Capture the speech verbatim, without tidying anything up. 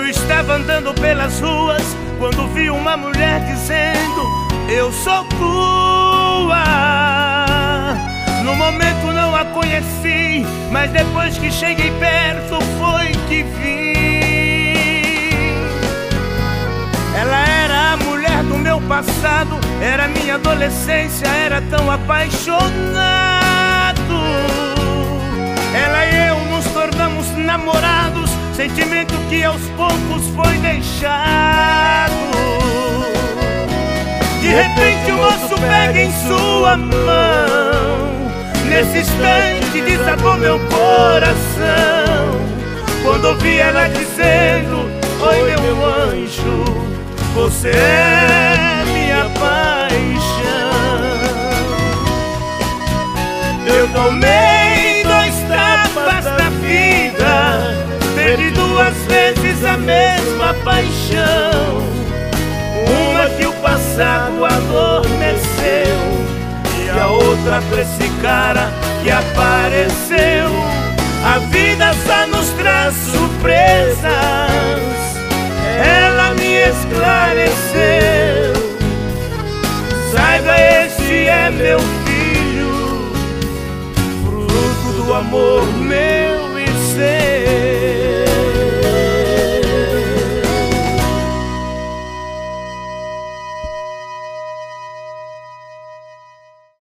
estava andando pelas ruas quando vi uma mulher dizendo: eu sou tua. No momento não a conheci, mas depois que cheguei perto foi que vi. Ela era a mulher do meu passado, era minha adolescência, era tão apaixonado. Ela e eu nos tornamos namorados, sentimento que aos poucos foi deixado. De repente o moço pega em sua mão, nesse instante desabou meu coração, quando ouvi ela dizendo: oi meu anjo, você é minha paixão. Eu tomei dois tapas da vida, perdi duas vezes a mesma paixão. Uma que o passado adormeceu e a outra pra esse cara que apareceu. A vida só nos traz surpresas, ela me esclareceu. Saiba, este é meu filho, fruto do amor meu e seu.